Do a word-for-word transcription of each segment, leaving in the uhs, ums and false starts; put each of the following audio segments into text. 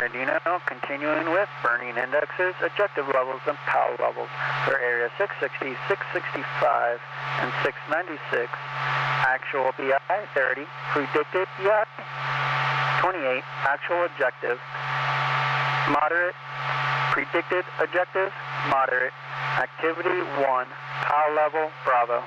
Bernardino, continuing with burning indexes, objective levels, and P O W levels for area six sixty, six sixty-five, and six ninety-six. Actual B I thirty, predicted B I twenty-eight, actual objective moderate, predicted objective moderate, activity one, P O W level Bravo.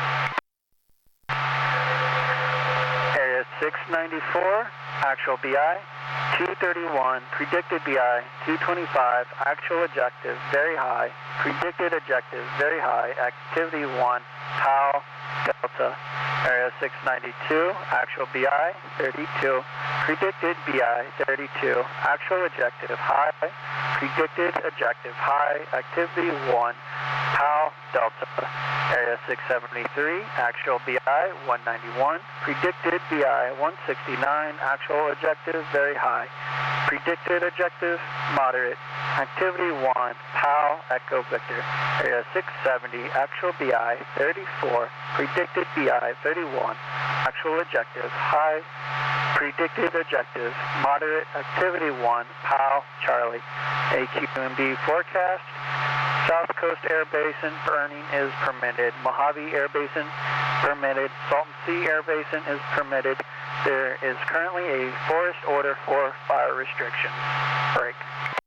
Area six ninety-four, actual B I two thirty-one, predicted B I two twenty-five, actual objective very high, predicted objective very high, activity one, P O W Delta. Area six ninety-two, actual B I thirty-two, predicted B I thirty-two, actual objective high, predicted objective high, activity one, P O W Delta. Area six seventy-three, actual B I one ninety-one, predicted B I one sixty-nine, actual objective very high, predicted objective moderate, activity one, P O W Echo Victor. Area six seventy, actual B I thirty-four, predicted B I thirty-one, actual objective high, predicted objective moderate, activity one, P O W Charlie. A Q M B forecast. South Coast Air Basin burning is permitted. Mojave Air Basin permitted. Salton Sea Air Basin is permitted. There is currently a forest order for fire restrictions. Break.